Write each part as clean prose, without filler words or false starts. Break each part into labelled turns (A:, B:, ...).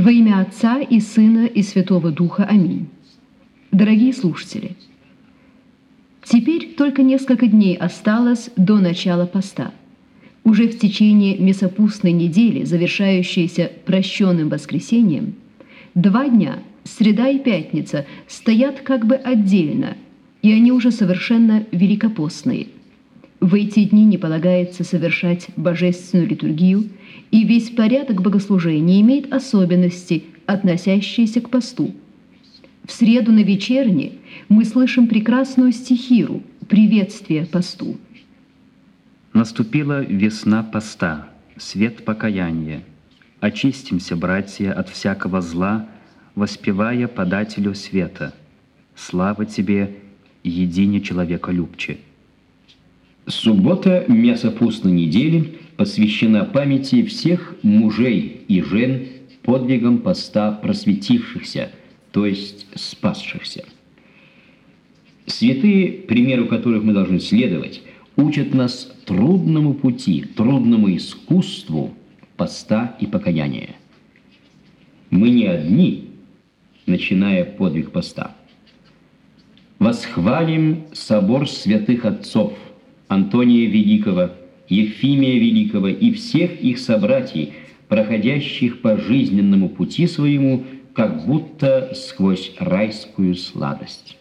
A: Во имя Отца и Сына и Святого Духа. Аминь. Дорогие слушатели, теперь только несколько дней осталось до начала поста. Уже в течение месопустной недели, завершающейся прощенным воскресением, 2 дня, среда и пятница, стоят как бы отдельно, и они уже совершенно великопостные. В эти дни не полагается совершать божественную литургию, и весь порядок богослужения имеет особенности, относящиеся к посту. В среду на вечерне мы слышим прекрасную стихиру «Приветствие посту».
B: Наступила весна поста, свет покаяния. Очистимся, братья, от всякого зла, воспевая подателю света. Слава тебе, едине человеколюбче.
C: Суббота месопустной недели посвящена памяти всех мужей и жен подвигам поста просветившихся, то есть спасшихся. Святые, примеру которых мы должны следовать, учат нас трудному пути, трудному искусству поста и покаяния. Мы не одни, начиная подвиг поста. Восхвалим собор святых отцов Антония Великого, Ефимия Великого и всех их собратьей, проходящих по жизненному пути своему, как будто сквозь райскую сладость.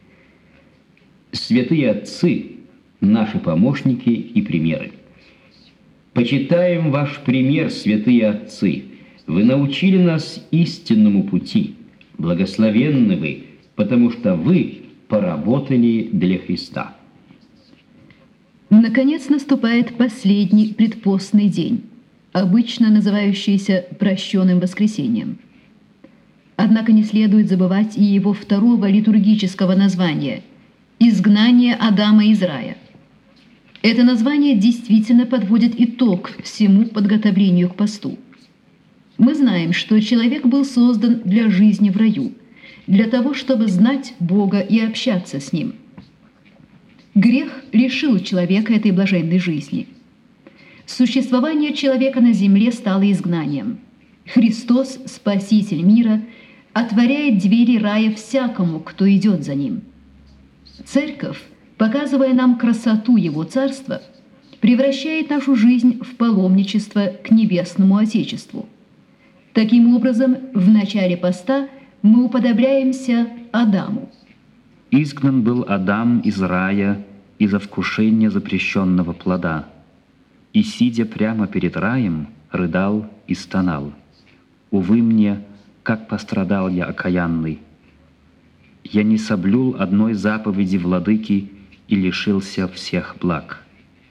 C: Святые отцы – наши помощники и примеры. Почитаем ваш пример, святые отцы. Вы научили нас истинному пути. Благословенны вы, потому что вы поработали для Христа.
A: Наконец наступает последний предпостный день, обычно называющийся прощенным воскресением. Однако не следует забывать и его второго литургического названия – «Изгнание Адама из рая». Это название действительно подводит итог всему подготовлению к посту. Мы знаем, что человек был создан для жизни в раю, для того, чтобы знать Бога и общаться с Ним. Грех лишил человека этой блаженной жизни. Существование человека на земле стало изгнанием. Христос, Спаситель мира, отворяет двери рая всякому, кто идет за Ним. Церковь, показывая нам красоту Его Царства, превращает нашу жизнь в паломничество к Небесному Отечеству. Таким образом, в начале поста мы уподобляемся Адаму.
B: Изгнан был Адам из рая из-за вкушения запрещенного плода, и, сидя прямо перед раем, рыдал и стонал. «Увы мне, как пострадал я окаянный! Я не соблюл одной заповеди владыки и лишился всех благ.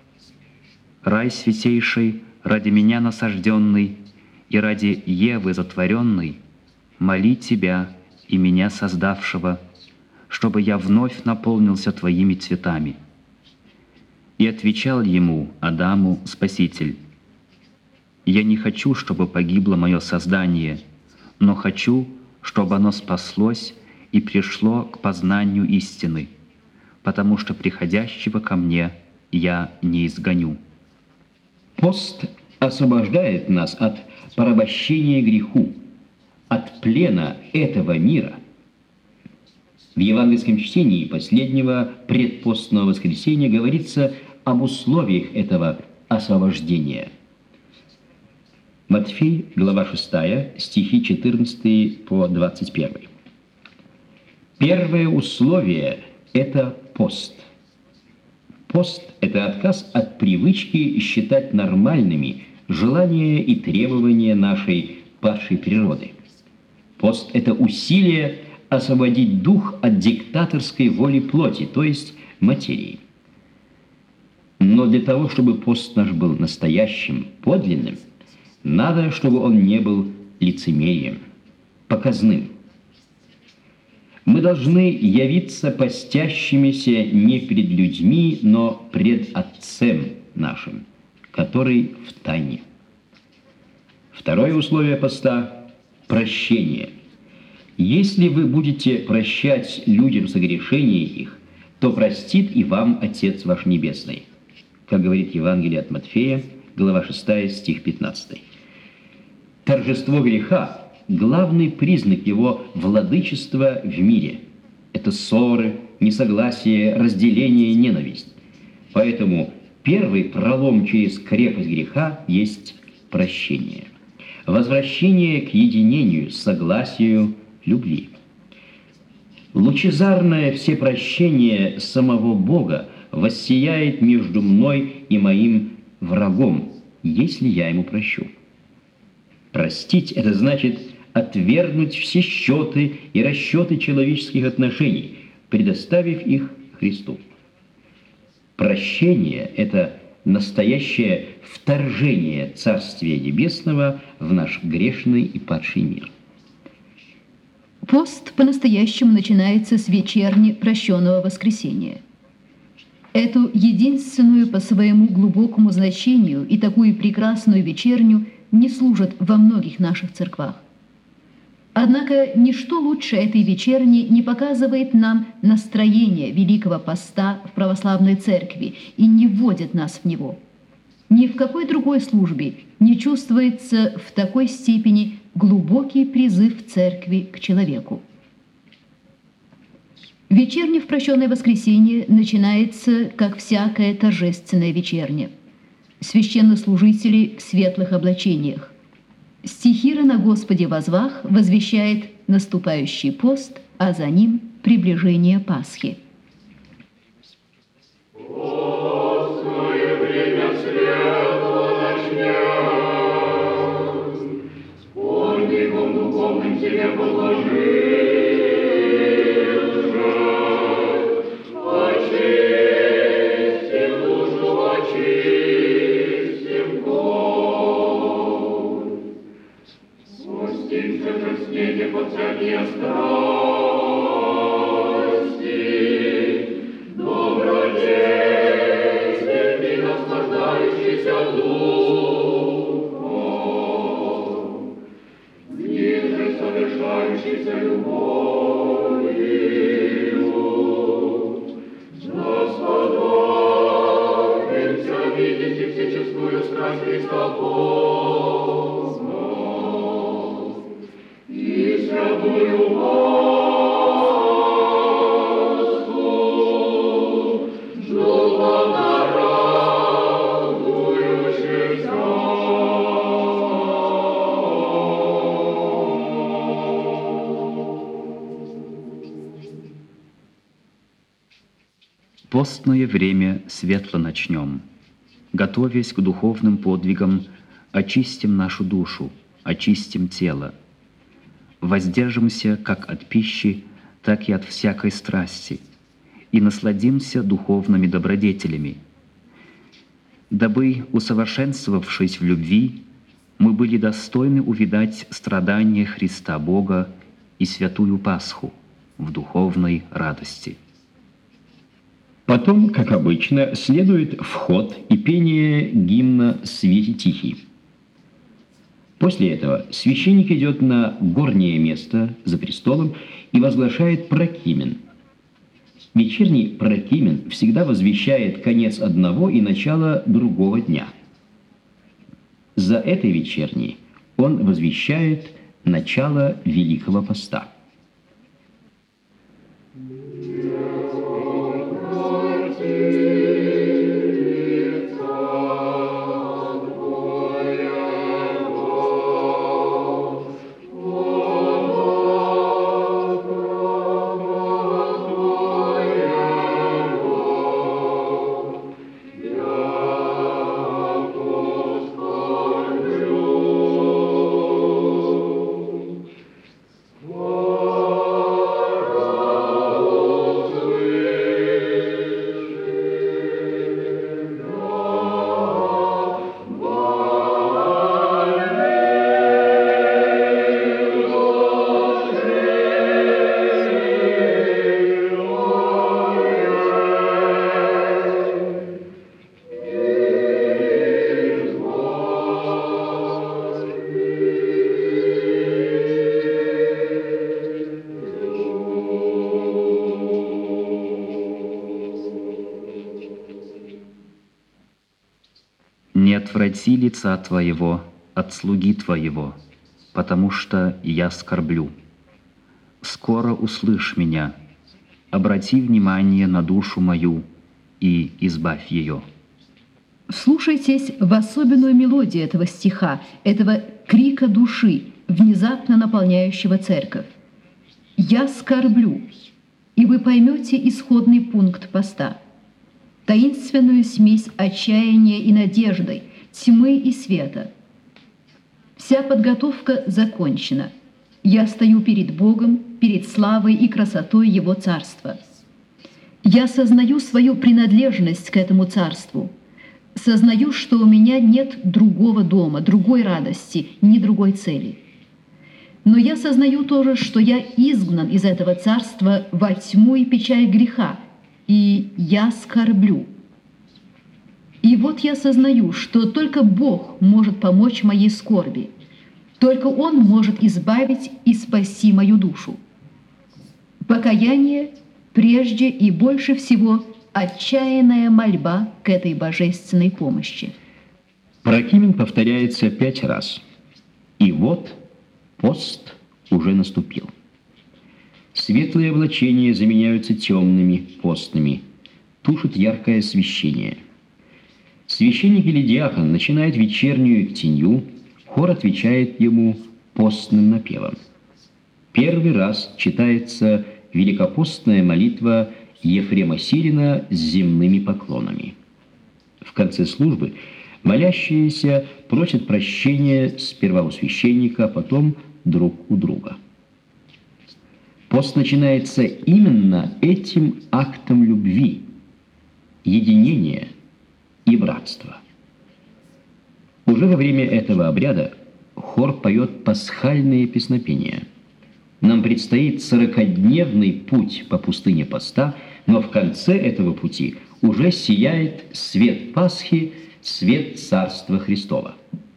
B: Рай святейший, ради меня насажденный, и ради Евы затворенной, моли Тебя и меня создавшего, чтобы я вновь наполнился Твоими цветами». И отвечал ему, Адаму, Спаситель: «Я не хочу, чтобы погибло мое создание, но хочу, чтобы оно спаслось и пришло к познанию истины, потому что приходящего ко мне я не изгоню».
C: Пост освобождает нас от порабощения греху, от плена этого мира. В евангельском чтении последнего предпостного воскресения говорится об условиях этого освобождения. Матфей, глава 6, стихи 14 по 21. Первое условие – это пост. Пост – это отказ от привычки считать нормальными желания и требования нашей падшей природы. Пост – это усилие освободить дух от диктаторской воли плоти, то есть материи. Но для того, чтобы пост наш был настоящим, подлинным, надо, чтобы он не был лицемерием, показным. Мы должны явиться постящимися не перед людьми, но пред Отцем нашим, который в тайне. Второе условие поста – прощение. Если вы будете прощать людям согрешения их, то простит и вам Отец ваш Небесный. Как говорит Евангелие от Матфея, глава 6, стих 15. Торжество греха главный признак его владычества в мире. Это ссоры, несогласие, разделение, ненависть. Поэтому первый пролом через крепость греха есть прощение. Возвращение к единению, согласию, любви. Лучезарное всепрощение самого Бога воссияет между мной и моим врагом, если я ему прощу. Простить – это значит отвергнуть все счеты и расчеты человеческих отношений, предоставив их Христу. Прощение – это настоящее вторжение Царствия Небесного в наш грешный и падший мир.
A: Пост по-настоящему начинается с вечерни прощенного воскресения. Эту единственную по своему глубокому значению и такую прекрасную вечерню не служат во многих наших церквах. Однако ничто лучше этой вечерни не показывает нам настроение Великого Поста в православной церкви и не вводит нас в него. Ни в какой другой службе не чувствуется в такой степени глубокий призыв церкви к человеку. Вечерня в прощенное воскресенье начинается, как всякая торжественная вечерня. Священнослужители в светлых облачениях. Стихира на Господе возвах возвещает наступающий пост, а за ним приближение Пасхи.
B: Постное время светло начнем. Готовясь к духовным подвигам, очистим нашу душу, очистим тело. Воздержимся как от пищи, так и от всякой страсти, и насладимся духовными добродетелями, дабы, усовершенствовавшись в любви, мы были достойны увидать страдания Христа Бога и святую Пасху в духовной радости.
C: Потом, как обычно, следует вход и пение гимна «Свете тихий». После этого священник идет на горнее место за престолом и возглашает прокимен. Вечерний прокимен всегда возвещает конец одного и начало другого дня. За этой вечерней он возвещает начало Великого Поста.
B: Не отврати лица Твоего от слуги Твоего, потому что я скорблю. Скоро услышь меня, обрати внимание на душу мою и избавь ее».
A: Вслушайтесь в особенную мелодию этого стиха, этого крика души, внезапно наполняющего церковь. «Я скорблю», и вы поймете исходный пункт поста. Таинственную смесь отчаяния и надежды, тьмы и света. Вся подготовка закончена. Я стою перед Богом, перед славой и красотой Его Царства. Я сознаю свою принадлежность к этому Царству. Сознаю, что у меня нет другого дома, другой радости, ни другой цели. Но я сознаю тоже, что я изгнан из этого царства во тьму и печаль греха, и я скорблю. И вот я сознаю, что только Бог может помочь моей скорби, только Он может избавить и спасти мою душу. Покаяние прежде и больше всего отчаянная мольба к этой божественной помощи.
C: Прокимен повторяется 5 раз. И вот пост уже наступил. Светлые облачения заменяются темными, постными. Тушит яркое освещение. Священник или диакон начинает вечернюю тенью, хор отвечает ему постным напевом. Первый раз читается великопостная молитва Ефрема Сирина с земными поклонами. В конце службы молящиеся просят прощения сперва у священника, а потом друг у друга. Пост начинается именно этим актом любви, единения и братства. Уже во время этого обряда хор поет пасхальные песнопения. Нам предстоит 40-дневный путь по пустыне поста, но в конце этого пути уже сияет свет Пасхи, свет Царства Христова.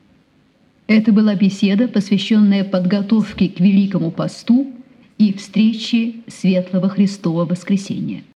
A: Это была беседа, посвященная подготовке к Великому посту и встрече Светлого Христова Воскресения.